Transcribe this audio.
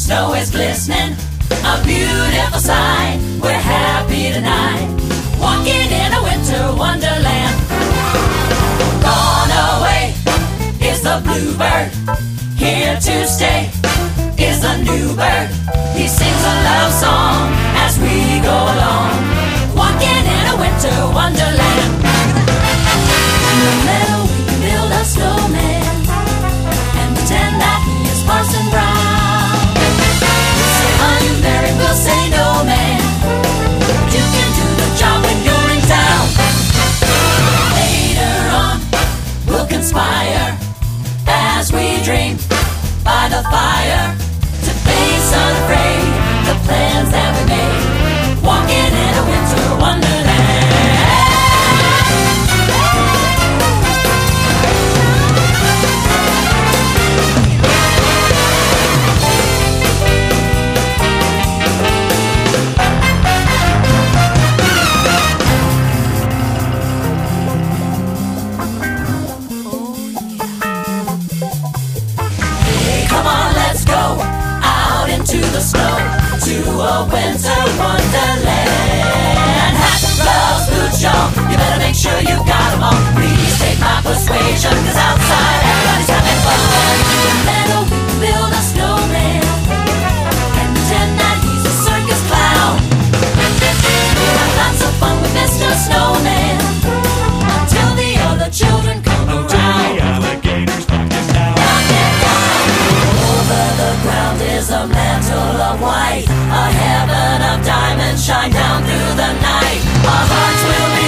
Snow is glistening, a beautiful sight. We're happy tonight, walking in a winter wonderland. Gone away is the bluebird, here to stay is the new bird. He sings a love song as we go along, walking in a winter wonderland. In the meadow we can build a snowman and pretend that he is Parson Brown. We'll say honey Mary, we'll say no man, but you can do the job when you're in town. Later on we'll conspire as we dream by the fire to face unafraid the plans that we made, walking in a winter wonderland. To the snow, to a winter wonderland. Hat, gloves, boots, shawl, you better make sure you got them all. Please take my persuasion, cause outside everybody's having fun. In the meadow we can build a snowman and pretend that he's a circus clown. We'll have lots of fun with Mr. Snowman until the other children come around. The alligators knock him down. Knock him down. Over the ground is a mantle of white, a heaven of diamonds shine down through the night. Our hearts will be